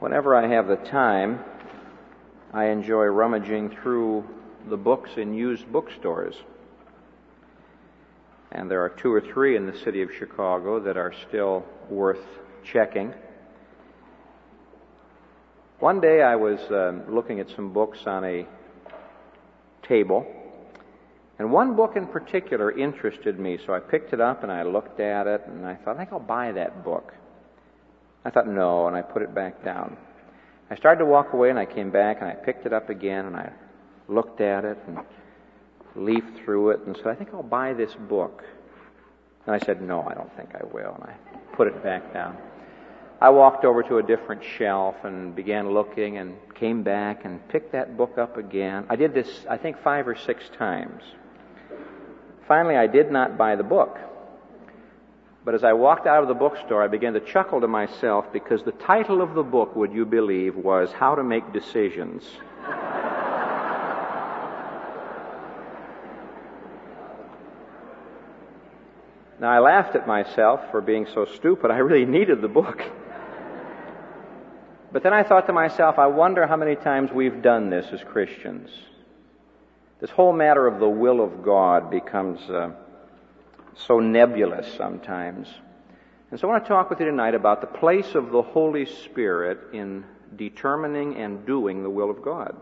Whenever I have the time, I enjoy rummaging through the books in used bookstores. And there are 2 or 3 in the city of Chicago that are still worth checking. One day I was looking at some books on a table, and one book in particular interested me, so I picked it up and I looked at it, and I thought, I think I'll buy that book. I thought, no, and I put it back down. I started to walk away, and I came back, and I picked it up again, and I looked at it and leafed through it and said, I think I'll buy this book. And I said, no, I don't think I will, and I put it back down. I walked over to a different shelf and began looking and came back and picked that book up again. I did this, I think, 5 or 6 times. Finally, I did not buy the book. But as I walked out of the bookstore, I began to chuckle to myself because the title of the book, would you believe, was How to Make Decisions. Now, I laughed at myself for being so stupid. I really needed the book. But then I thought to myself, I wonder how many times we've done this as Christians. This whole matter of the will of God becomes so nebulous sometimes. And so I want to talk with you tonight about the place of the Holy Spirit in determining and doing the will of God.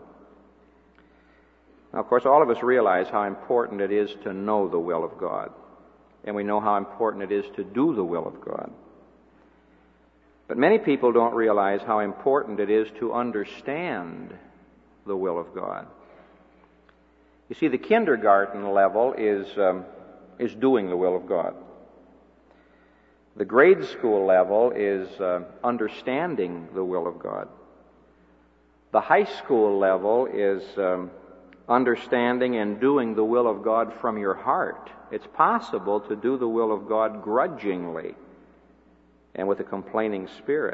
Now, of course, all of us realize how important it is to know the will of God. And we know how important it is to do the will of God. But many people don't realize how important it is to understand the will of God. You see, the kindergarten level is doing the will of God. The grade school level is understanding the will of God. The high school level is understanding and doing the will of God from your heart. It's possible to do the will of God grudgingly and with a complaining spirit.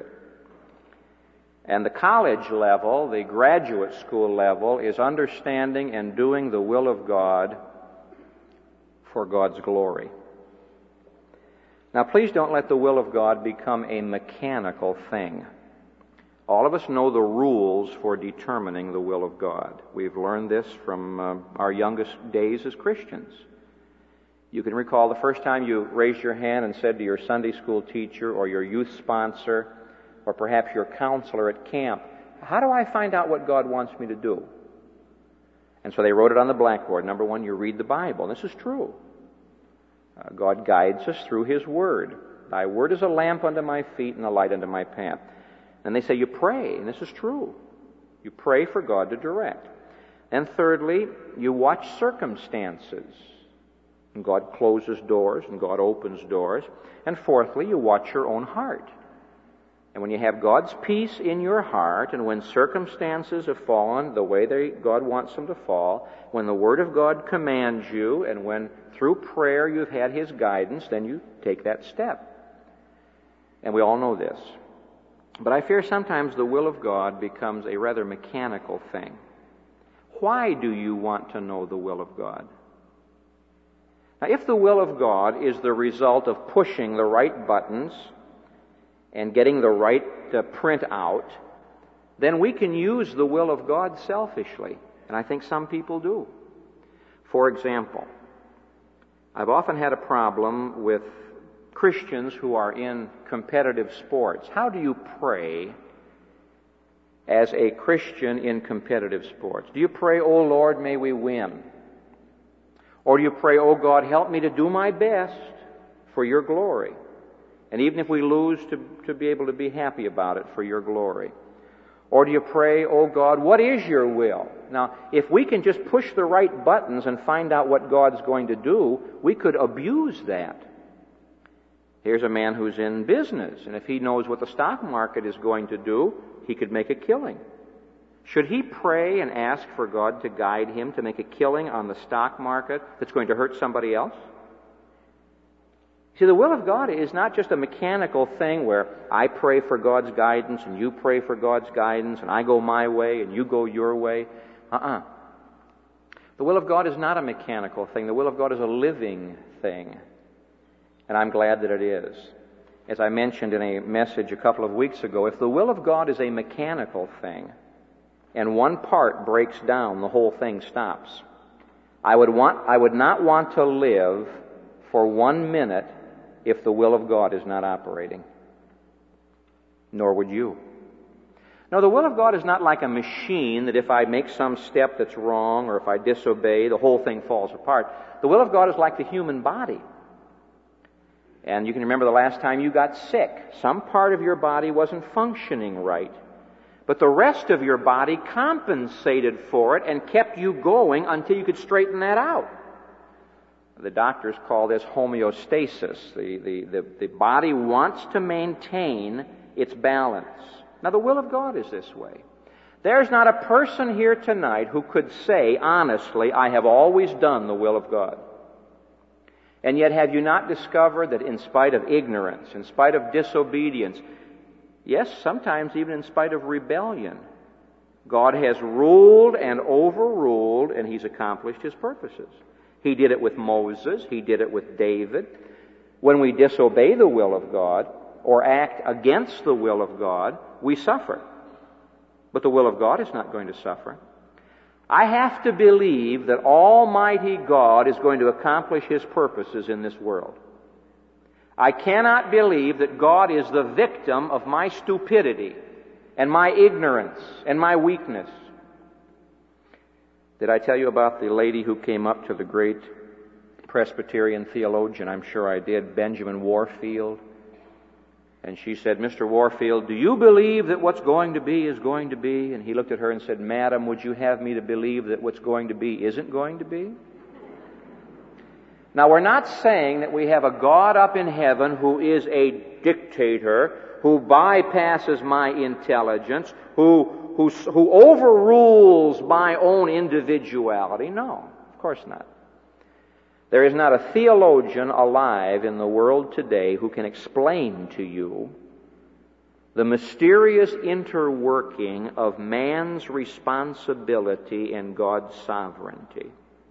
And the college level, the graduate school level, is understanding and doing the will of God for God's glory. Now, please don't let the will of God become a mechanical thing. All of us know the rules for determining the will of God. We've learned this from our youngest days as Christians. You can recall the first time you raised your hand and said to your Sunday school teacher or your youth sponsor or perhaps your counselor at camp, how do I find out what God wants me to do? And so they wrote it on the blackboard. Number 1, you read the Bible. This is true. God guides us through His Word. Thy Word is a lamp unto my feet and a light unto my path. And they say you pray, and this is true. You pray for God to direct. And thirdly, you watch circumstances. And God closes doors, and God opens doors. And fourthly, you watch your own heart. And when you have God's peace in your heart, and when circumstances have fallen the way God wants them to fall, when the Word of God commands you, and when through prayer you've had His guidance, then you take that step. And we all know this. But I fear sometimes the will of God becomes a rather mechanical thing. Why do you want to know the will of God? Now, if the will of God is the result of pushing the right buttons and getting the right print out, then we can use the will of God selfishly. And I think some people do. For example, I've often had a problem with Christians who are in competitive sports. How do you pray as a Christian in competitive sports? Do you pray, "Oh Lord, may we win"? Or do you pray, "Oh God, help me to do my best for your glory"? And even if we lose, to be able to be happy about it for your glory. Or do you pray, "Oh God, what is your will"? Now, if we can just push the right buttons and find out what God's going to do, we could abuse that. Here's a man who's in business, and if he knows what the stock market is going to do, he could make a killing. Should he pray and ask for God to guide him to make a killing on the stock market that's going to hurt somebody else? See, the will of God is not just a mechanical thing where I pray for God's guidance and you pray for God's guidance and I go my way and you go your way. The will of God is not a mechanical thing. The will of God is a living thing. And I'm glad that it is. As I mentioned in a message a couple of weeks ago, if the will of God is a mechanical thing, and one part breaks down, the whole thing stops. I would not want to live for 1 minute if the will of God is not operating. Nor would you. No, the will of God is not like a machine that if I make some step that's wrong or if I disobey, the whole thing falls apart. The will of God is like the human body. And you can remember the last time you got sick. Some part of your body wasn't functioning right. But the rest of your body compensated for it and kept you going until you could straighten that out. The doctors call this homeostasis. The body wants to maintain its balance. Now, the will of God is this way. There's not a person here tonight who could say, honestly, I have always done the will of God. And yet have you not discovered that in spite of ignorance, in spite of disobedience, yes, sometimes even in spite of rebellion, God has ruled and overruled, and He's accomplished His purposes. He did it with Moses. He did it with David. When we disobey the will of God or act against the will of God, we suffer. But the will of God is not going to suffer. I have to believe that Almighty God is going to accomplish His purposes in this world. I cannot believe that God is the victim of my stupidity and my ignorance and my weakness. Did I tell you about the lady who came up to the great Presbyterian theologian? I'm sure I did, Benjamin Warfield. And she said, Mr. Warfield, do you believe that what's going to be is going to be? And he looked at her and said, Madam, would you have me to believe that what's going to be isn't going to be? Now, we're not saying that we have a God up in heaven who is a dictator, who bypasses my intelligence, who overrules my own individuality. No, of course not. There is not a theologian alive in the world today who can explain to you the mysterious interworking of man's responsibility and God's sovereignty.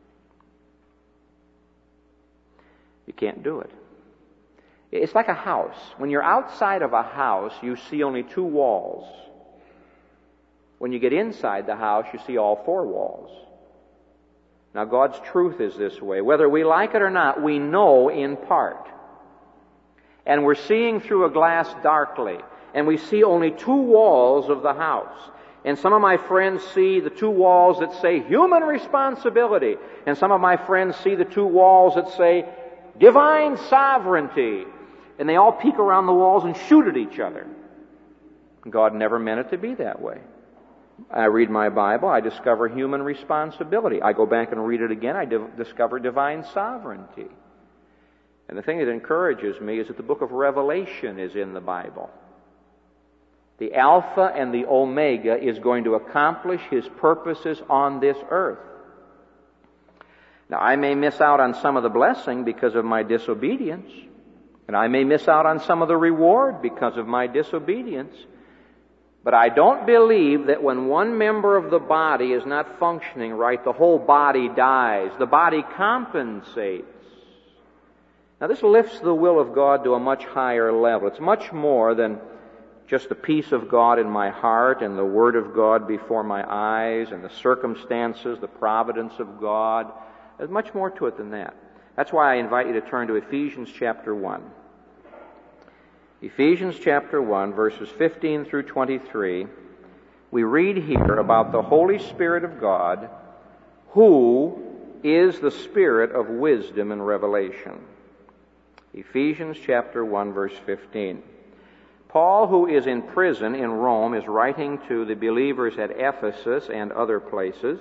You can't do it. It's like a house. When you're outside of a house, you see only 2 walls. When you get inside the house, you see all 4 walls. Now, God's truth is this way. Whether we like it or not, we know in part. And we're seeing through a glass darkly. And we see only 2 walls of the house. And some of my friends see the 2 walls that say human responsibility. And some of my friends see the 2 walls that say divine sovereignty. And they all peek around the walls and shoot at each other. God never meant it to be that way. I read my Bible, I discover human responsibility. I go back and read it again, I discover divine sovereignty. And the thing that encourages me is that the book of Revelation is in the Bible. The Alpha and the Omega is going to accomplish His purposes on this earth. Now, I may miss out on some of the blessing because of my disobedience, and I may miss out on some of the reward because of my disobedience. But I don't believe that when one member of the body is not functioning right, the whole body dies. The body compensates. Now, this lifts the will of God to a much higher level. It's much more than just the peace of God in my heart and the Word of God before my eyes and the circumstances, the providence of God. There's much more to it than that. That's why I invite you to turn to Ephesians chapter 1. Ephesians chapter 1, verses 15 through 23, we read here about the Holy Spirit of God, who is the Spirit of wisdom and revelation. Ephesians chapter 1, verse 15. Paul, who is in prison in Rome, is writing to the believers at Ephesus and other places.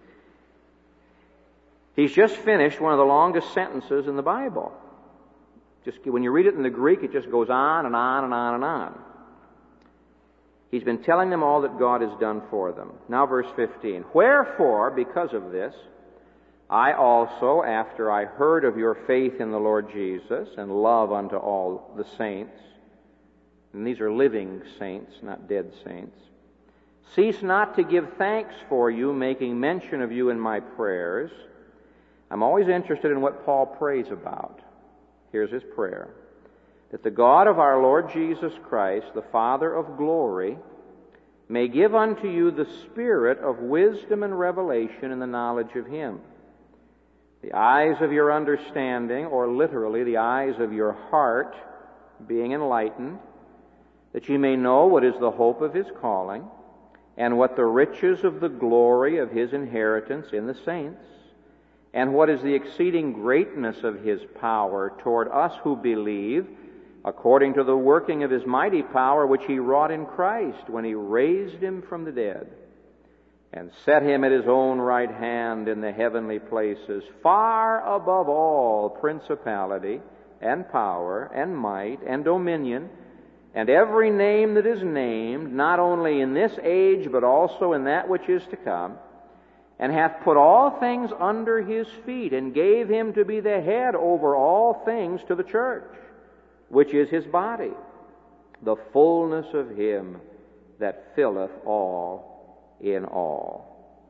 He's just finished one of the longest sentences in the Bible. Just when you read it in the Greek, it just goes on and on and on and on. He's been telling them all that God has done for them. Now verse 15. Wherefore, because of this, I also, after I heard of your faith in the Lord Jesus and love unto all the saints, and these are living saints, not dead saints, cease not to give thanks for you, making mention of you in my prayers. I'm always interested in what Paul prays about. Here's his prayer. that the God of our Lord Jesus Christ, the Father of glory, may give unto you the spirit of wisdom and revelation in the knowledge of Him, the eyes of your understanding, or literally the eyes of your heart, being enlightened, that ye may know what is the hope of His calling, and what the riches of the glory of His inheritance in the saints, and what is the exceeding greatness of His power toward us who believe, according to the working of His mighty power which He wrought in Christ when He raised Him from the dead, and set Him at His own right hand in the heavenly places, far above all principality and power and might and dominion, and every name that is named, not only in this age, but also in that which is to come, and hath put all things under His feet, and gave Him to be the head over all things to the church, which is His body, the fullness of Him that filleth all in all.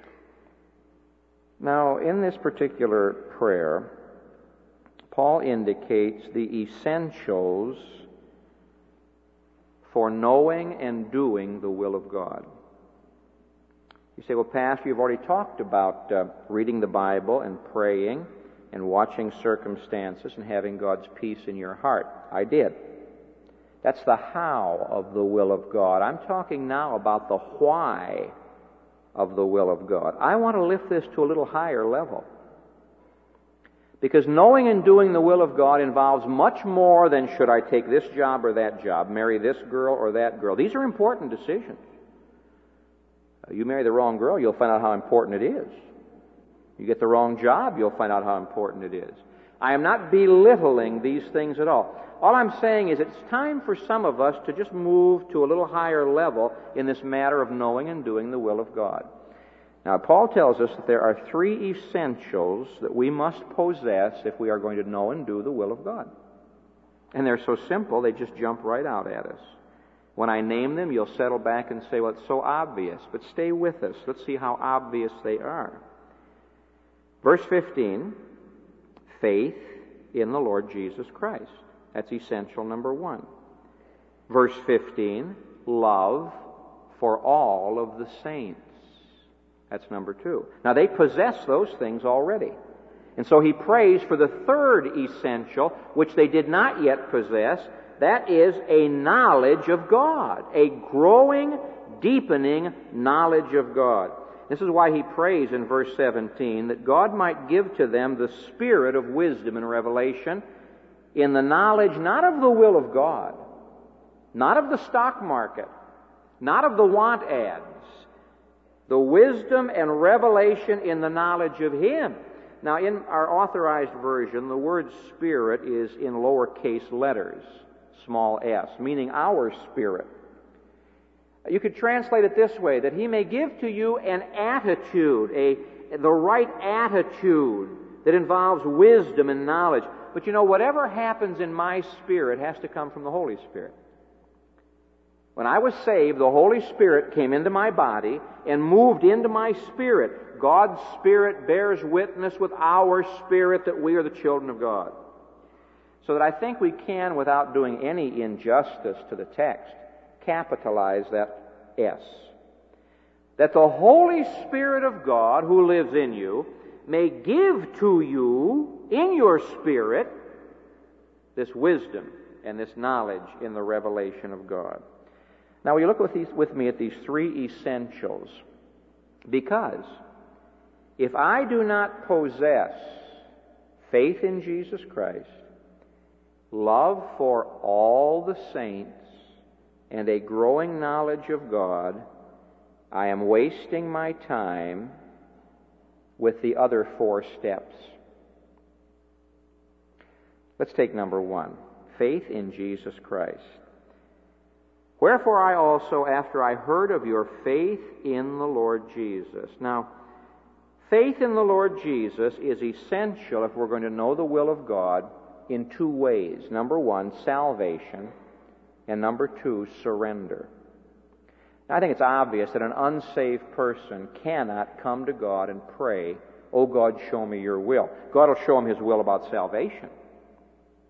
Now, in this particular prayer, Paul indicates the essentials for knowing and doing the will of God. You say, well, Pastor, you've already talked about reading the Bible and praying and watching circumstances and having God's peace in your heart. I did. That's the how of the will of God. I'm talking now about the why of the will of God. I want to lift this to a little higher level. Because knowing and doing the will of God involves much more than should I take this job or that job, marry this girl or that girl. These are important decisions. You marry the wrong girl, you'll find out how important it is. You get the wrong job, you'll find out how important it is. I am not belittling these things at all. All I'm saying is it's time for some of us to just move to a little higher level in this matter of knowing and doing the will of God. Now, Paul tells us that there are three essentials that we must possess if we are going to know and do the will of God. And they're so simple, they just jump right out at us. When I name them, you'll settle back and say, well, it's so obvious. But stay with us. Let's see how obvious they are. Verse 15, faith in the Lord Jesus Christ. That's essential number one. Verse 15, love for all of the saints. That's number two. Now, they possess those things already. And so he prays for the third essential, which they did not yet possess. That is a knowledge of God, a growing, deepening knowledge of God. This is why he prays in verse 17 that God might give to them the spirit of wisdom and revelation in the knowledge not of the will of God, not of the stock market, not of the want ads, the wisdom and revelation in the knowledge of Him. Now, in our authorized version, the word spirit is in lowercase letters, small s, meaning our spirit. You could translate it this way, that He may give to you an attitude, the right attitude that involves wisdom and knowledge. But you know, whatever happens in my spirit has to come from the Holy Spirit. When I was saved, the Holy Spirit came into my body and moved into my spirit. God's Spirit bears witness with our spirit that we are the children of God. So that I think we can, without doing any injustice to the text, capitalize that S. That the Holy Spirit of God who lives in you may give to you in your spirit this wisdom and this knowledge in the revelation of God. Now, will you look with me at these three essentials? Because if I do not possess faith in Jesus Christ, love for all the saints, and a growing knowledge of God, I am wasting my time with the other four steps. Let's take number one, faith in Jesus Christ. Wherefore I also, after I heard of your faith in the Lord Jesus. Now, faith in the Lord Jesus is essential if we're going to know the will of God in two ways. Number one, salvation, and number two, surrender. Now, I think it's obvious that an unsaved person cannot come to God and pray, "Oh God, show me your will." God will show him His will about salvation.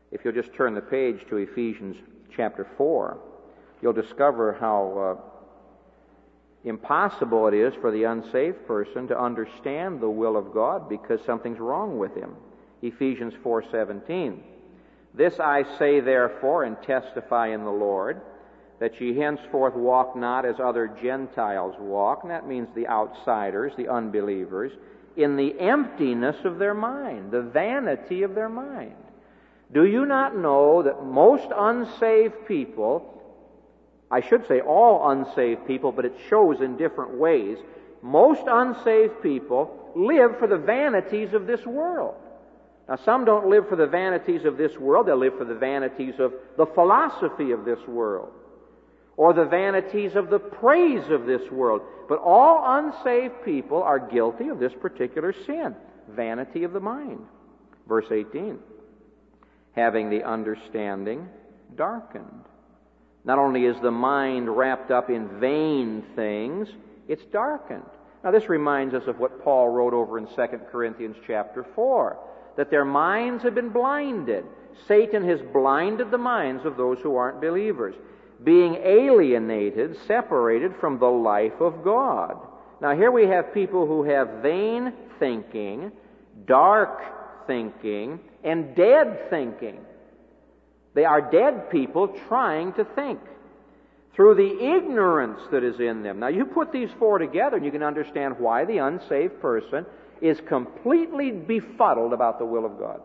If you'll just turn the page to Ephesians chapter 4, you'll discover how impossible it is for the unsaved person to understand the will of God because something's wrong with him. Ephesians 4:17. This I say therefore and testify in the Lord, that ye henceforth walk not as other Gentiles walk, and that means the outsiders, the unbelievers, in the emptiness of their mind, the vanity of their mind. Do you not know that most unsaved people, I should say all unsaved people, but it shows in different ways, most unsaved people live for the vanities of this world. Now, some don't live for the vanities of this world. They'll live for the vanities of the philosophy of this world, or the vanities of the praise of this world. But all unsaved people are guilty of this particular sin, vanity of the mind. Verse 18, having the understanding darkened. Not only is the mind wrapped up in vain things, it's darkened. Now, this reminds us of what Paul wrote over in 2 Corinthians chapter 4, that their minds have been blinded. Satan has blinded the minds of those who aren't believers, being alienated, separated from the life of God. Now, here we have people who have vain thinking, dark thinking, and dead thinking. They are dead people trying to think through the ignorance that is in them. Now, you put these four together and you can understand why the unsaved person is completely befuddled about the will of God.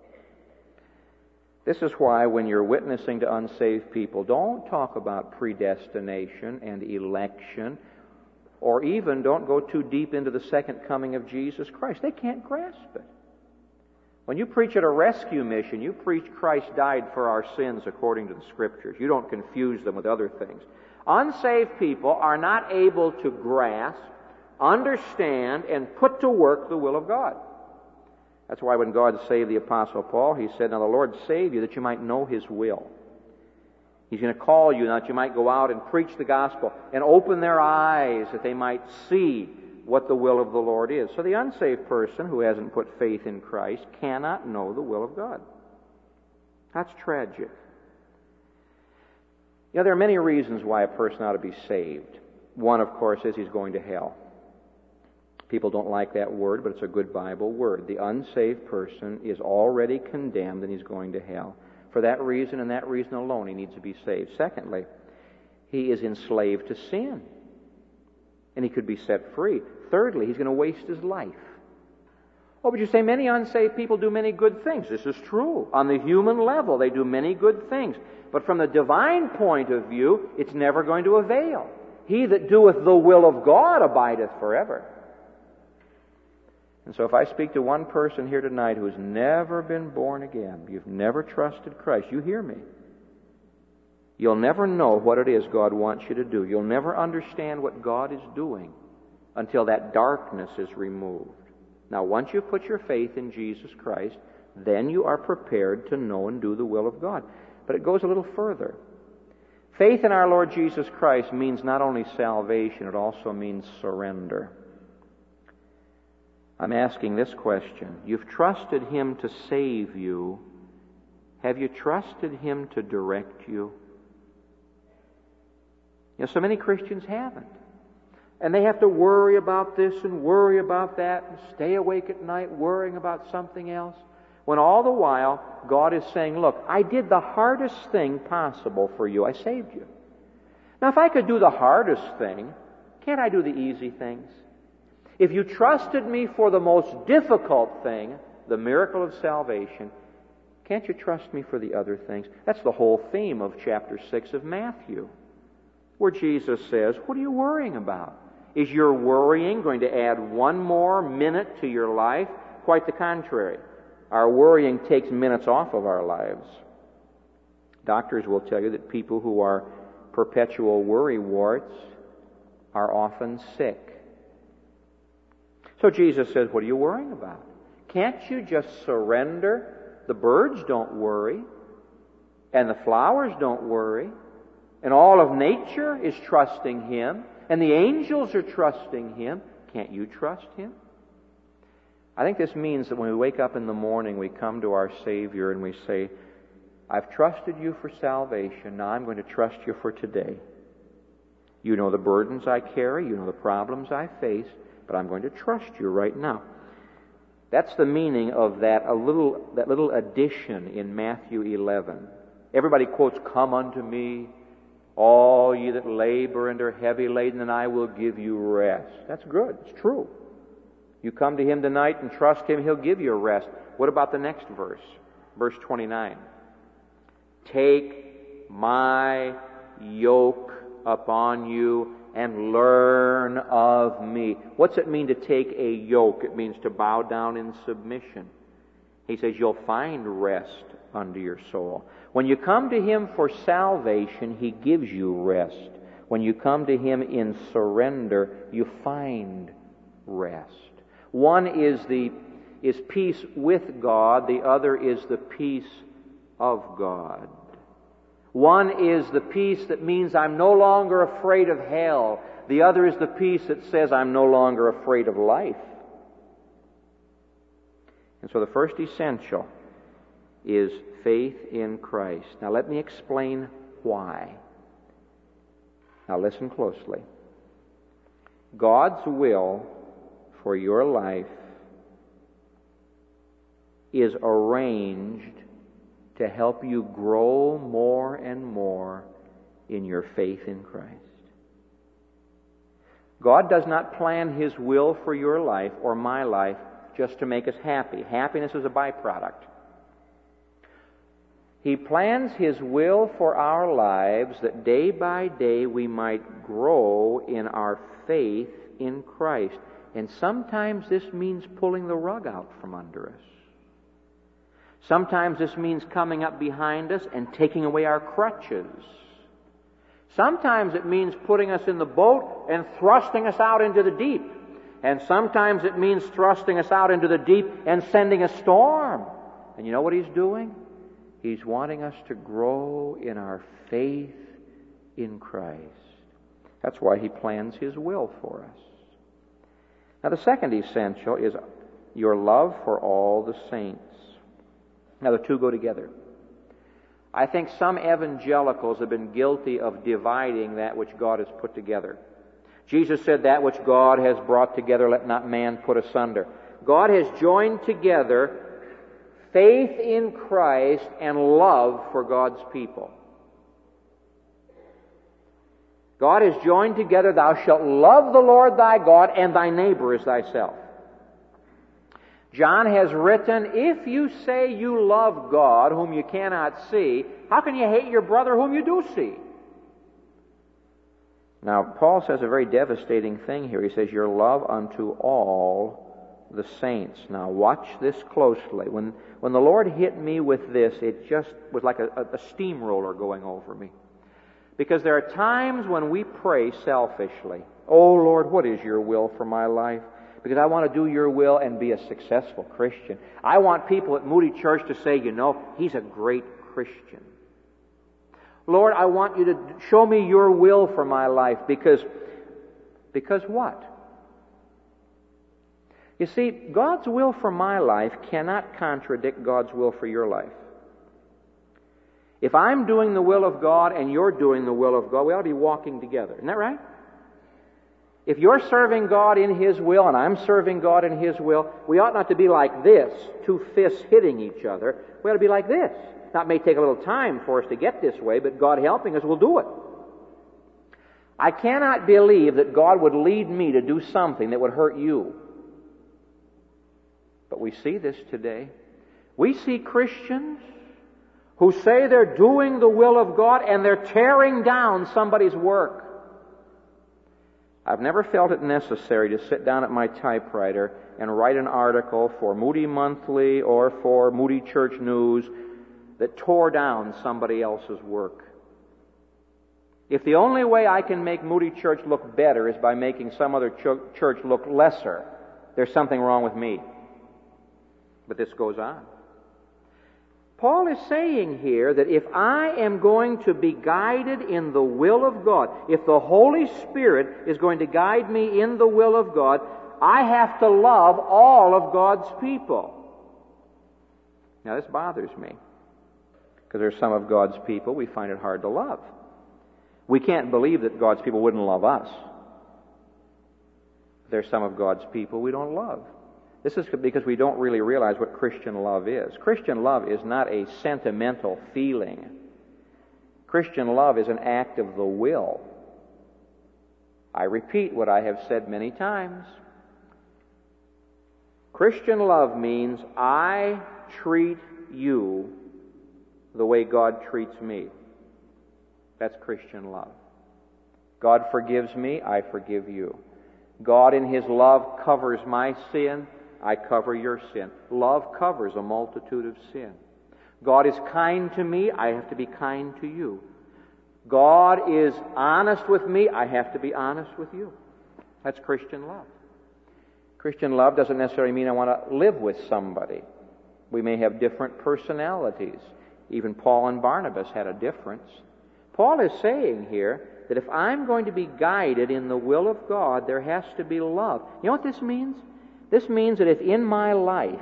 This is why when you're witnessing to unsaved people, don't talk about predestination and election, or even don't go too deep into the second coming of Jesus Christ. They can't grasp it. When you preach at a rescue mission, you preach Christ died for our sins according to the Scriptures. You don't confuse them with other things. Unsaved people are not able to grasp, understand, and put to work the will of God. That's why when God saved the Apostle Paul, he said, now the Lord saved you that you might know His will. He's going to call you now that you might go out and preach the gospel and open their eyes that they might see what the will of the Lord is. So the unsaved person who hasn't put faith in Christ cannot know the will of God. That's tragic. You know, there are many reasons why a person ought to be saved. One, of course, is he's going to hell. People don't like that word, but it's a good Bible word. The unsaved person is already condemned and he's going to hell. For that reason and that reason alone, he needs to be saved. Secondly, he is enslaved to sin, and he could be set free. Thirdly, he's going to waste his life. Oh, but you say many unsaved people do many good things. This is true. On the human level, they do many good things. But from the divine point of view, it's never going to avail. He that doeth the will of God abideth forever. And so if I speak to one person here tonight who's never been born again, you've never trusted Christ, you hear me. You'll never know what it is God wants you to do. You'll never understand what God is doing until that darkness is removed. Now, once you've put your faith in Jesus Christ, then you are prepared to know and do the will of God. But it goes a little further. Faith in our Lord Jesus Christ means not only salvation, it also means surrender. I'm asking this question. You've trusted Him to save you. Have you trusted Him to direct you? You know, so many Christians haven't. And they have to worry about this and worry about that and stay awake at night worrying about something else. When all the while, God is saying, look, I did the hardest thing possible for you. I saved you. Now, if I could do the hardest thing, can't I do the easy things? If you trusted me for the most difficult thing, the miracle of salvation, can't you trust me for the other things? That's the whole theme of chapter 6 of Matthew, where Jesus says, what are you worrying about? Is your worrying going to add one more minute to your life? Quite the contrary. Our worrying takes minutes off of our lives. Doctors will tell you that people who are perpetual worrywarts are often sick. So Jesus says, what are you worrying about? Can't you just surrender? The birds don't worry, and the flowers don't worry, and all of nature is trusting Him, and the angels are trusting Him. Can't you trust Him? I think this means that when we wake up in the morning, we come to our Savior and we say, I've trusted you for salvation. Now I'm going to trust you for today. You know the burdens I carry. You know the problems I face. But I'm going to trust you right now. That's the meaning of that little addition in Matthew 11. Everybody quotes, "Come unto me, all ye that labor and are heavy laden, and I will give you rest." That's good. It's true. You come to Him tonight and trust Him, He'll give you a rest. What about the next verse? Verse 29. "Take my yoke upon you and learn of me." What's it mean to take a yoke? It means to bow down in submission. He says you'll find rest unto your soul. When you come to Him for salvation, He gives you rest. When you come to Him in surrender, you find rest. One is peace with God, the other is the peace of God. One is the peace that means I'm no longer afraid of hell. The other is the peace that says I'm no longer afraid of life. And so the first essential is faith in Christ. Now let me explain why. Now listen closely. God's will for your life is arranged to help you grow more and more in your faith in Christ. God does not plan His will for your life or my life just to make us happy. Happiness is a byproduct. He plans His will for our lives that day by day we might grow in our faith in Christ. And sometimes this means pulling the rug out from under us. Sometimes this means coming up behind us and taking away our crutches. Sometimes it means putting us in the boat and thrusting us out into the deep. And sometimes it means thrusting us out into the deep and sending a storm. And you know what He's doing? He's wanting us to grow in our faith in Christ. That's why He plans His will for us. Now the second essential is your love for all the saints. Now the two go together. I think some evangelicals have been guilty of dividing that which God has put together. Jesus said, "That which God has brought together, let not man put asunder." God has joined together faith in Christ and love for God's people. God has joined together, "Thou shalt love the Lord thy God and thy neighbor as thyself." John has written, if you say you love God, whom you cannot see, how can you hate your brother whom you do see? Now, Paul says a very devastating thing here. He says, your love unto all the saints. Now, watch this closely. When the Lord hit me with this, it just was like a steamroller going over me. Because there are times when we pray selfishly. Oh, Lord, what is your will for my life? Because I want to do your will and be a successful Christian. I want people at Moody Church to say, he's a great Christian. Lord, I want you to show me your will for my life because what? You see, God's will for my life cannot contradict God's will for your life. If I'm doing the will of God and you're doing the will of God, we ought to be walking together. Isn't that right? If you're serving God in His will and I'm serving God in His will, we ought not to be like this, two fists hitting each other. We ought to be like this. Now, it may take a little time for us to get this way, but God helping us will do it. I cannot believe that God would lead me to do something that would hurt you. But we see this today. We see Christians who say they're doing the will of God and they're tearing down somebody's work. I've never felt it necessary to sit down at my typewriter and write an article for Moody Monthly or for Moody Church News that tore down somebody else's work. If the only way I can make Moody Church look better is by making some other church look lesser, there's something wrong with me. But this goes on. Paul is saying here that if I am going to be guided in the will of God, if the Holy Spirit is going to guide me in the will of God, I have to love all of God's people. Now this bothers me, Because there's some of God's people we find it hard to love. We can't believe that God's people wouldn't love us. There's some of God's people we don't love. This is because we don't really realize what Christian love is. Christian love is not a sentimental feeling. Christian love is an act of the will. I repeat what I have said many times. Christian love means I treat you the way God treats me. That's Christian love. God forgives me, I forgive you. God in His love covers my sin, I cover your sin. Love covers a multitude of sin. God is kind to me, I have to be kind to you. God is honest with me, I have to be honest with you. That's Christian love. Christian love doesn't necessarily mean I want to live with somebody. We may have different personalities. Even Paul and Barnabas had a difference. Paul is saying here that if I'm going to be guided in the will of God, there has to be love. You know what this means? This means that if in my life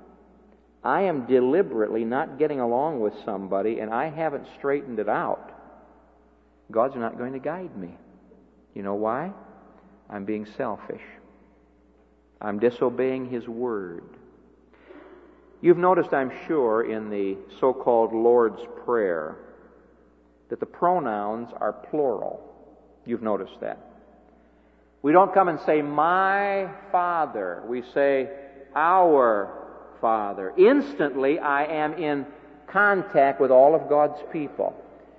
I am deliberately not getting along with somebody and I haven't straightened it out, God's not going to guide me. You know why? I'm being selfish. I'm disobeying His Word. You've noticed, I'm sure, in the so-called Lord's Prayer that the pronouns are plural. You've noticed that. We don't come and say, my Father. We say, our Father. Instantly, I am in contact with all of God's people.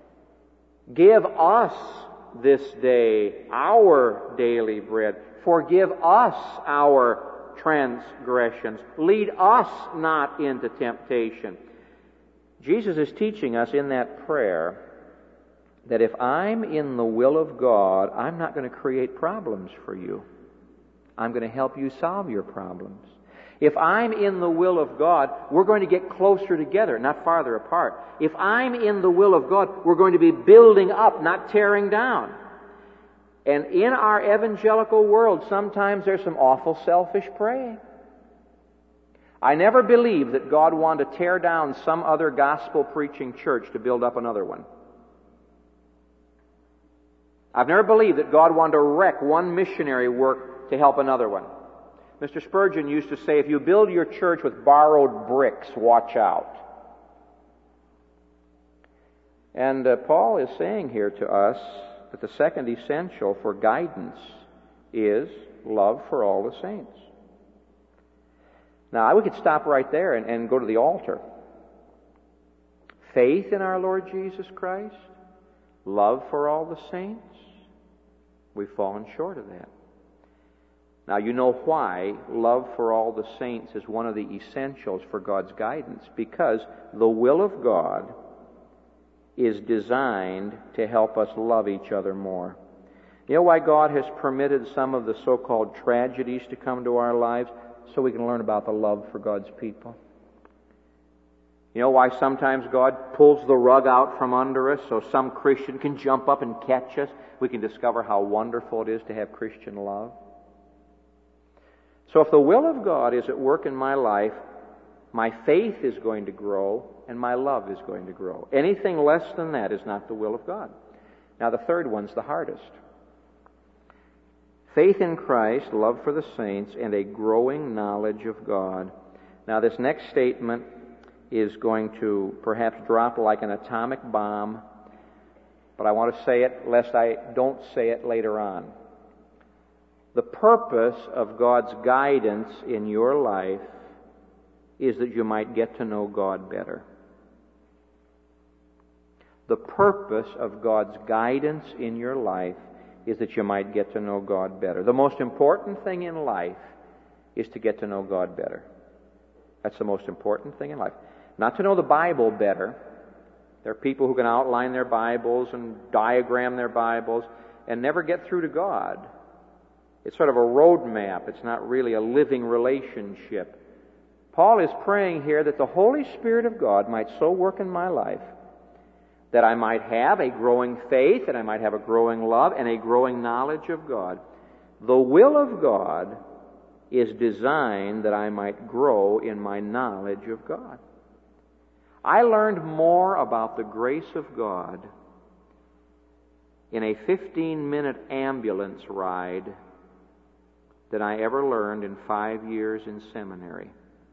Give us this day our daily bread. Forgive us our transgressions. Lead us not into temptation. Jesus is teaching us in that prayer that if I'm in the will of God, I'm not going to create problems for you. I'm going to help you solve your problems. If I'm in the will of God, we're going to get closer together, not farther apart. If I'm in the will of God, we're going to be building up, not tearing down. And in our evangelical world, sometimes there's some awful selfish praying. I never believed that God wanted to tear down some other gospel-preaching church to build up another one. I've never believed that God wanted to wreck one missionary work to help another one. Mr. Spurgeon used to say, if you build your church with borrowed bricks, watch out. And Paul is saying here to us that the second essential for guidance is love for all the saints. Now, we could stop right there and go to the altar. Faith in our Lord Jesus Christ, love for all the saints, we've fallen short of that. Now, you know why love for all the saints is one of the essentials for God's guidance. Because the will of God is designed to help us love each other more. You know why God has permitted some of the so-called tragedies to come to our lives? So we can learn about the love for God's people. You know why sometimes God pulls the rug out from under us so some Christian can jump up and catch us? We can discover how wonderful it is to have Christian love. So if the will of God is at work in my life, my faith is going to grow and my love is going to grow. Anything less than that is not the will of God. Now the third one's the hardest. Faith in Christ, love for the saints, and a growing knowledge of God. Now this next statement is going to perhaps drop like an atomic bomb, but I want to say it lest I don't say it later on. The purpose of God's guidance in your life is that you might get to know God better. The purpose of God's guidance in your life is that you might get to know God better. The most important thing in life is to get to know God better. That's the most important thing in life. Not to know the Bible better. There are people who can outline their Bibles and diagram their Bibles and never get through to God. It's sort of a road map. It's not really a living relationship. Paul is praying here that the Holy Spirit of God might so work in my life that I might have a growing faith, and I might have a growing love, and a growing knowledge of God. The will of God is designed that I might grow in my knowledge of God. I learned more about the grace of God in a 15-minute ambulance ride than I ever learned in 5 years in seminary.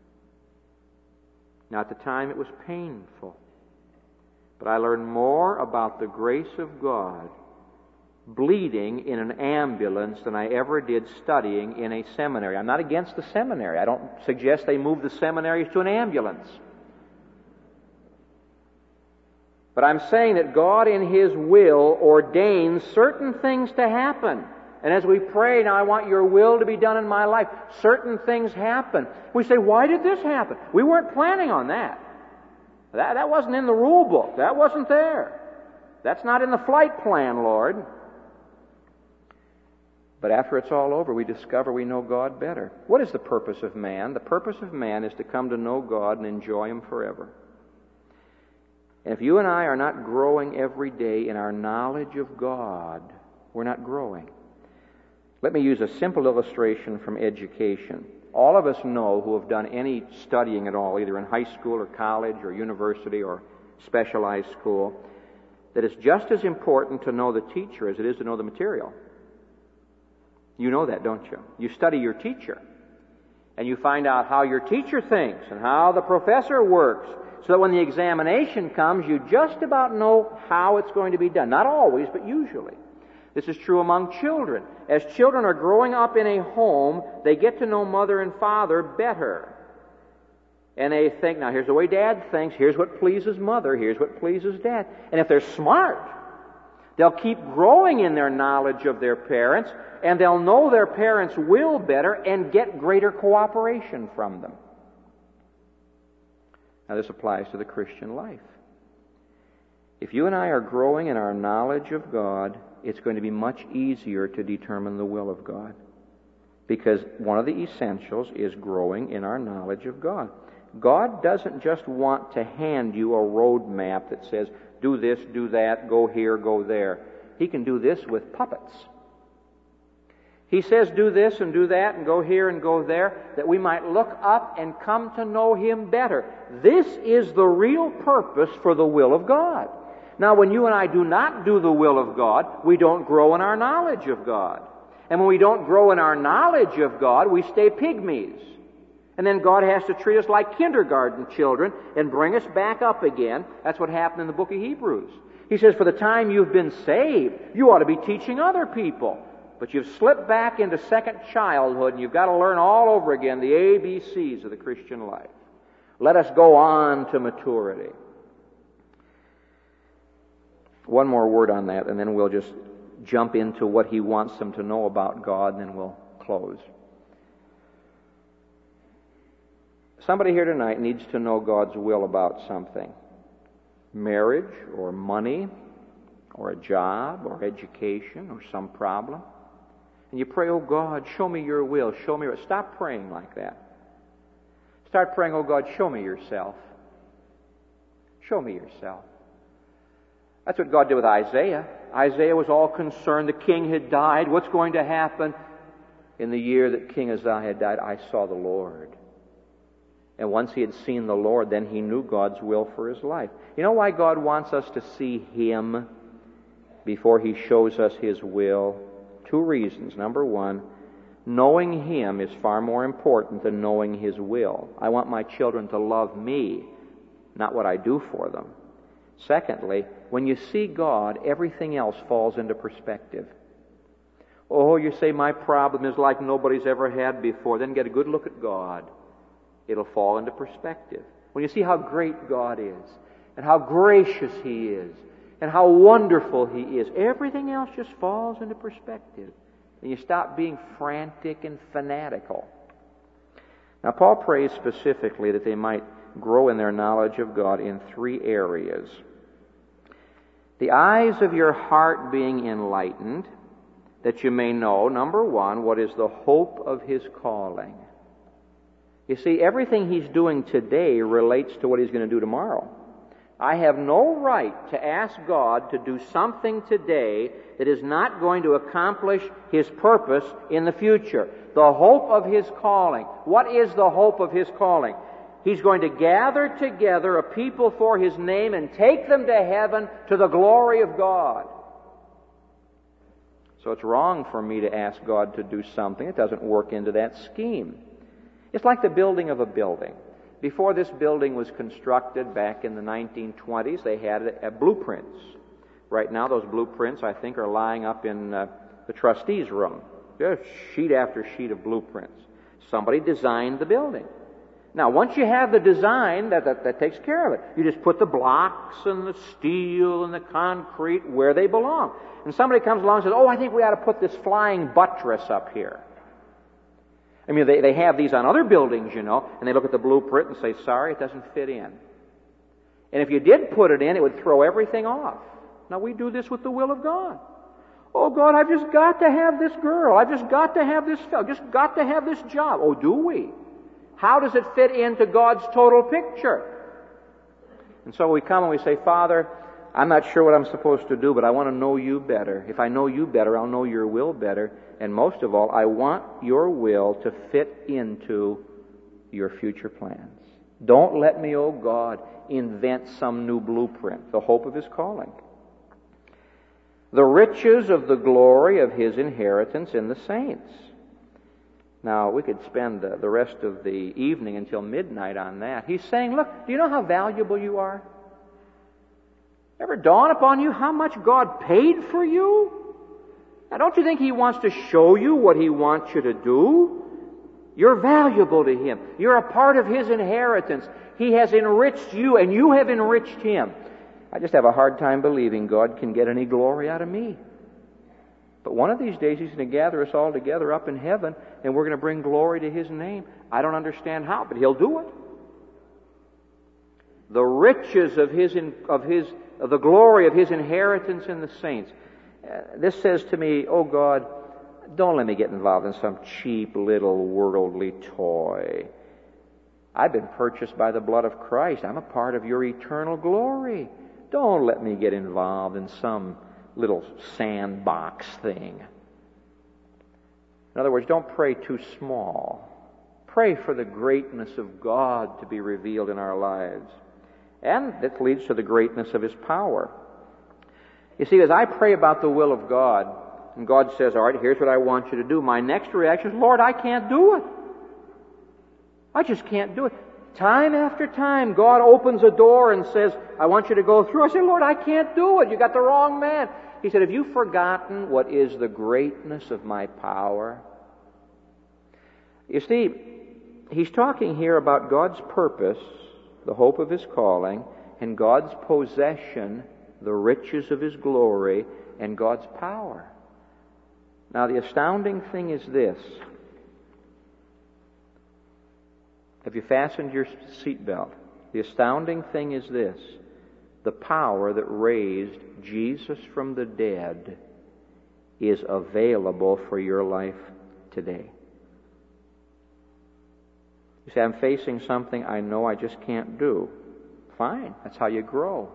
Now, at the time it was painful, but I learned more about the grace of God bleeding in an ambulance than I ever did studying in a seminary. I'm not against the seminary. I don't suggest they move the seminaries to an ambulance. But I'm saying that God in His will ordains certain things to happen. And as we pray, now I want your will to be done in my life, certain things happen. We say, why did this happen? We weren't planning on that. That wasn't in the rule book. That wasn't there. That's not in the flight plan, Lord. But after it's all over, we discover we know God better. What is the purpose of man? The purpose of man is to come to know God and enjoy Him forever. And if you and I are not growing every day in our knowledge of God, we're not growing. Let me use a simple illustration from education. All of us know who have done any studying at all, either in high school or college or university or specialized school, that it's just as important to know the teacher as it is to know the material. You know that, don't you? You study your teacher, and you find out how your teacher thinks and how the professor works, so that when the examination comes, you just about know how it's going to be done. Not always, but usually. This is true among children. As children are growing up in a home, they get to know mother and father better. And they think, now here's the way Dad thinks, here's what pleases mother, here's what pleases Dad. And if they're smart, they'll keep growing in their knowledge of their parents, and they'll know their parents' will better and get greater cooperation from them. Now this applies to the Christian life. If you and I are growing in our knowledge of God, it's going to be much easier to determine the will of God. Because one of the essentials is growing in our knowledge of God. God doesn't just want to hand you a road map that says, do this, do that, go here, go there. He can do this with puppets. He says, do this and do that and go here and go there, that we might look up and come to know Him better. This is the real purpose for the will of God. Now, when you and I do not do the will of God, we don't grow in our knowledge of God. And when we don't grow in our knowledge of God, we stay pygmies. And then God has to treat us like kindergarten children and bring us back up again. That's what happened in the book of Hebrews. He says, for the time you've been saved, you ought to be teaching other people. But you've slipped back into second childhood, and you've got to learn all over again the ABCs of the Christian life. Let us go on to maturity. One more word on that, and then we'll just jump into what He wants them to know about God, and then we'll close. Somebody here tonight needs to know God's will about something. Marriage, or money, or a job, or education, or some problem. And you pray, oh God, show me your will, show me your... Stop praying like that. Start praying, oh God, show me yourself. Show me yourself. That's what God did with Isaiah. Isaiah was all concerned. The king had died. What's going to happen? In the year that King Uzziah died, I saw the Lord. And once he had seen the Lord, then he knew God's will for his life. You know why God wants us to see Him before He shows us His will? 2 reasons. Number one, knowing Him is far more important than knowing His will. I want my children to love me, not what I do for them. Secondly, when you see God, everything else falls into perspective. Oh, you say, my problem is like nobody's ever had before. Then get a good look at God. It'll fall into perspective. When you see how great God is, and how gracious He is, and how wonderful He is, everything else just falls into perspective. And you stop being frantic and fanatical. Now, Paul prays specifically that they might grow in their knowledge of God in 3 areas. The eyes of your heart being enlightened, that you may know, number 1, what is the hope of His calling. You see, everything He's doing today relates to what He's going to do tomorrow. I have no right to ask God to do something today that is not going to accomplish His purpose in the future. The hope of His calling. What is the hope of His calling? He's going to gather together a people for His name and take them to heaven to the glory of God. So it's wrong for me to ask God to do something. It doesn't work into that scheme. It's like the building of a building. Before this building was constructed back in the 1920s, they had blueprints. Right now, those blueprints, I think, are lying up in the trustees' room. Just sheet after sheet of blueprints. Somebody designed the building. Now, once you have the design, that takes care of it. You just put the blocks and the steel and the concrete where they belong. And somebody comes along and says, oh, I think we ought to put this flying buttress up here. I mean, they have these on other buildings, you know, and they look at the blueprint and say, sorry, it doesn't fit in. And if you did put it in, it would throw everything off. Now, we do this with the will of God. Oh, God, I've just got to have this girl. I've just got to have this fellow. Just got to have this job. Oh, do we? How does it fit into God's total picture? And so we come and we say, Father, I'm not sure what I'm supposed to do, but I want to know You better. If I know You better, I'll know Your will better. And most of all, I want Your will to fit into Your future plans. Don't let me, oh God, invent some new blueprint, the hope of His calling. The riches of the glory of His inheritance in the saints. Now, we could spend the rest of the evening until midnight on that. He's saying, look, do you know how valuable you are? Ever dawn upon you how much God paid for you? Now, don't you think He wants to show you what He wants you to do? You're valuable to Him. You're a part of His inheritance. He has enriched you, and you have enriched Him. I just have a hard time believing God can get any glory out of me. But one of these days He's going to gather us all together up in heaven, and we're going to bring glory to His name. I don't understand how, but He'll do it. The riches of the glory of His inheritance in the saints. This says to me, oh God, don't let me get involved in some cheap little worldly toy. I've been purchased by the blood of Christ. I'm a part of Your eternal glory. Don't let me get involved in some little sandbox thing. In other words, don't pray too small. Pray for the greatness of God to be revealed in our lives. And that leads to the greatness of His power. You see, as I pray about the will of God, and God says, all right, here's what I want you to do, my next reaction is, Lord, I can't do it. I just can't do it. Time after time, God opens a door and says, I want you to go through. I say, Lord, I can't do it. You got the wrong man. He said, have you forgotten what is the greatness of my power? You see, He's talking here about God's purpose, the hope of His calling, and God's possession, the riches of His glory, and God's power. Now, the astounding thing is this. Have you fastened your seatbelt? The astounding thing is this. The power that raised Jesus from the dead is available for your life today. You say, I'm facing something I know I just can't do. Fine, that's how you grow.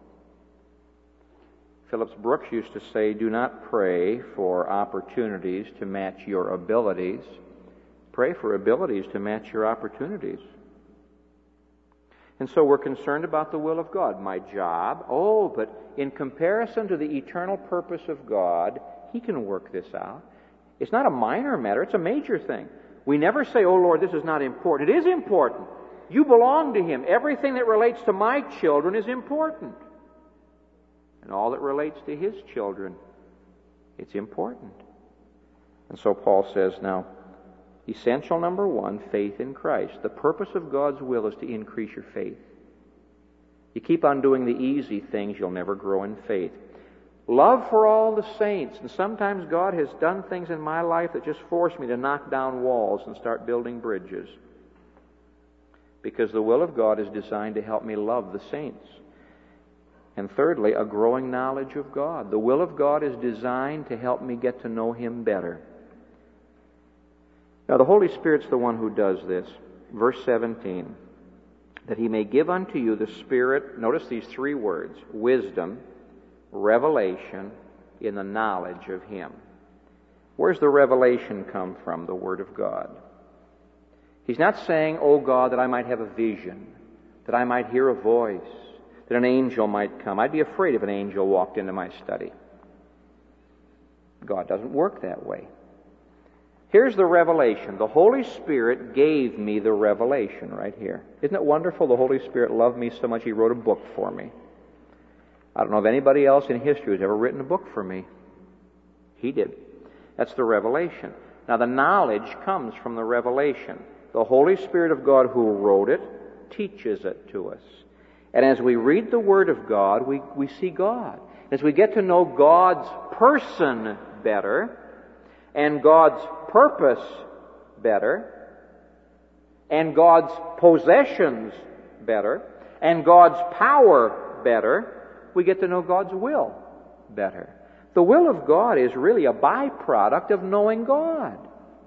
Phillips Brooks used to say, do not pray for opportunities to match your abilities. Pray for abilities to match your opportunities. And so we're concerned about the will of God. My job, but in comparison to the eternal purpose of God, He can work this out. It's not a minor matter, it's a major thing. We never say, oh Lord, this is not important. It is important. You belong to Him. Everything that relates to my children is important. And all that relates to His children, it's important. And so Paul says now, essential number one, faith in Christ. The purpose of God's will is to increase your faith. You keep on doing the easy things, you'll never grow in faith. Love for all the saints. And sometimes God has done things in my life that just force me to knock down walls and start building bridges. Because the will of God is designed to help me love the saints. And thirdly, a growing knowledge of God. The will of God is designed to help me get to know Him better. Now, the Holy Spirit's the one who does this. Verse 17, that He may give unto you the Spirit, notice these three words, wisdom, revelation, in the knowledge of Him. Where's the revelation come from? The Word of God. He's not saying, "Oh God, that I might have a vision, that I might hear a voice, that an angel might come. I'd be afraid if an angel walked into my study." God doesn't work that way. Here's the revelation. The Holy Spirit gave me the revelation right here. Isn't it wonderful? The Holy Spirit loved me so much He wrote a book for me. I don't know of anybody else in history who's ever written a book for me. He did. That's the revelation. Now, the knowledge comes from the revelation. The Holy Spirit of God who wrote it teaches it to us. And as we read the Word of God, we see God. As we get to know God's person better, and God's purpose better, and God's possessions better, and God's power better, we get to know God's will better. The will of God is really a byproduct of knowing God.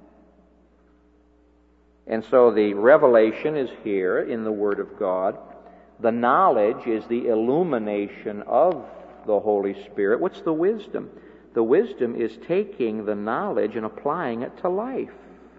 And so the revelation is here in the Word of God. The knowledge is the illumination of the Holy Spirit. What's the wisdom? The wisdom is taking the knowledge and applying it to life.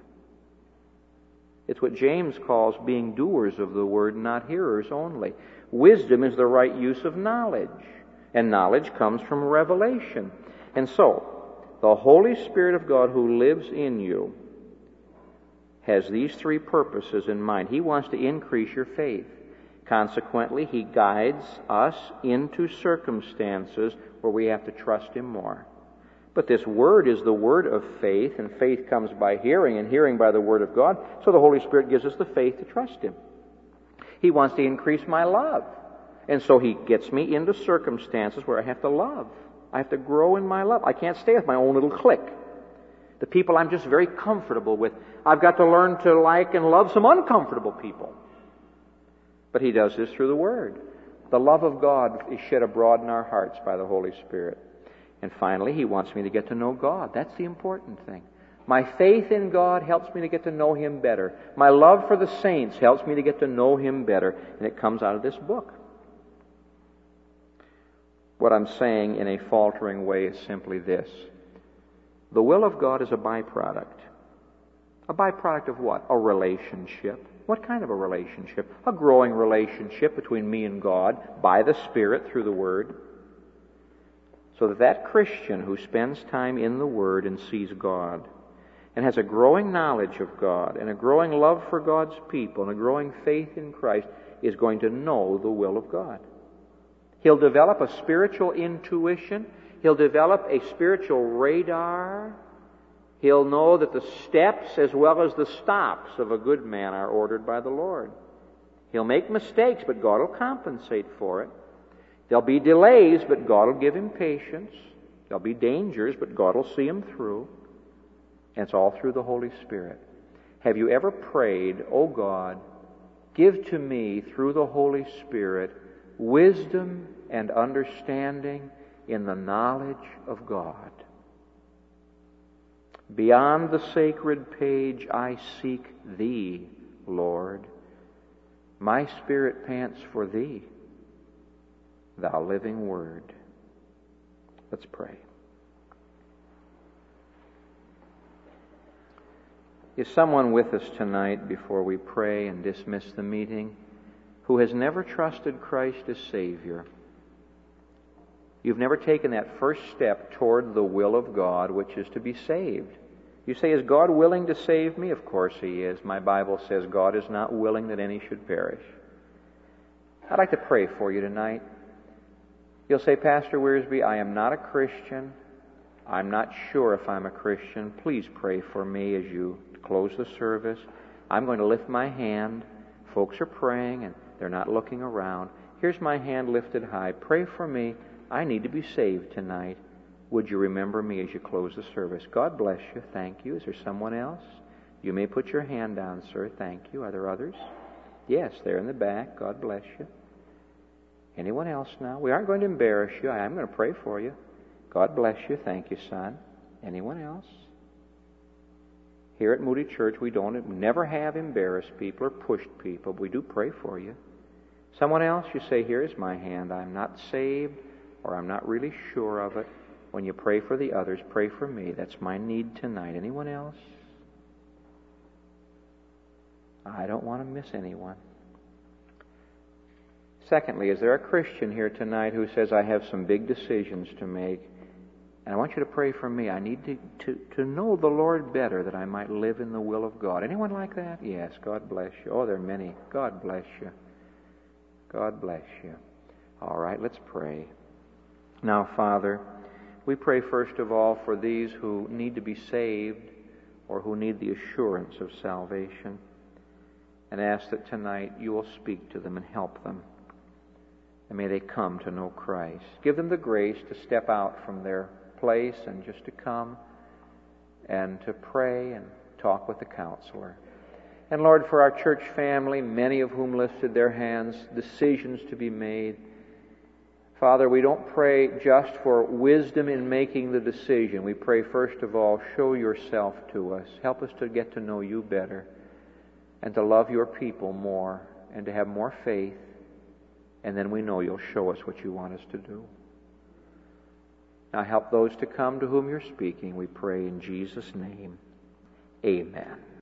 It's what James calls being doers of the Word, not hearers only. Wisdom is the right use of knowledge, and knowledge comes from revelation. And so, the Holy Spirit of God who lives in you has these three purposes in mind. He wants to increase your faith. Consequently, He guides us into circumstances where we have to trust Him more. But this Word is the Word of faith, and faith comes by hearing, and hearing by the Word of God. So the Holy Spirit gives us the faith to trust Him. He wants to increase my love. And so He gets me into circumstances where I have to love. I have to grow in my love. I can't stay with my own little clique. The people I'm just very comfortable with. I've got to learn to like and love some uncomfortable people. But He does this through the Word. The love of God is shed abroad in our hearts by the Holy Spirit. And finally, He wants me to get to know God. That's the important thing. My faith in God helps me to get to know Him better. My love for the saints helps me to get to know Him better. And it comes out of this book. What I'm saying in a faltering way is simply this. The will of God is a byproduct. A byproduct of what? A relationship. What kind of a relationship? A growing relationship between me and God by the Spirit through the Word. So that Christian who spends time in the Word and sees God and has a growing knowledge of God and a growing love for God's people and a growing faith in Christ is going to know the will of God. He'll develop a spiritual intuition. He'll develop a spiritual radar. He'll know that the steps as well as the stops of a good man are ordered by the Lord. He'll make mistakes, but God will compensate for it. There'll be delays, but God will give him patience. There'll be dangers, but God will see him through. And it's all through the Holy Spirit. Have you ever prayed, "Oh God, give to me through the Holy Spirit wisdom and understanding in the knowledge of God. Beyond the sacred page I seek Thee, Lord. My spirit pants for Thee, Thou living Word." Let's pray. Is someone with us tonight before we pray and dismiss the meeting who has never trusted Christ as Savior? You've never taken that first step toward the will of God, which is to be saved. You say, "Is God willing to save me?" Of course He is. My Bible says God is not willing that any should perish. I'd like to pray for you tonight. You'll say, "Pastor Wiersbe, I am not a Christian. I'm not sure if I'm a Christian. Please pray for me as you close the service." I'm going to lift my hand. Folks are praying and they're not looking around. Here's my hand lifted high. Pray for me. I need to be saved tonight. Would you remember me as you close the service? God bless you. Thank you. Is there someone else? You may put your hand down, sir. Thank you. Are there others? Yes, they're in the back. God bless you. Anyone else now? We aren't going to embarrass you. I am going to pray for you. God bless you. Thank you, son. Anyone else? Here at Moody Church, we never have embarrassed people or pushed people, but we do pray for you. Someone else, you say, "Here is my hand. I'm not saved, or I'm not really sure of it." When you pray for the others, pray for me. That's my need tonight. Anyone else? I don't want to miss anyone. Secondly, is there a Christian here tonight who says, I have some big decisions to make, and I want you to pray for me. I need to know the Lord better that I might live in the will of God. Anyone like that? Yes, God bless you. Oh, there are many. God bless you. God bless you. All right, let's pray. Now, Father, we pray first of all for these who need to be saved or who need the assurance of salvation, and ask that tonight you will speak to them and help them. And may they come to know Christ. Give them the grace to step out from their place and just to come and to pray and talk with the counselor. And Lord, for our church family, many of whom lifted their hands, decisions to be made. Father, we don't pray just for wisdom in making the decision. We pray first of all, show yourself to us. Help us to get to know you better and to love your people more and to have more faith. And then we know you'll show us what you want us to do. Now help those to come to whom you're speaking, we pray in Jesus' name. Amen.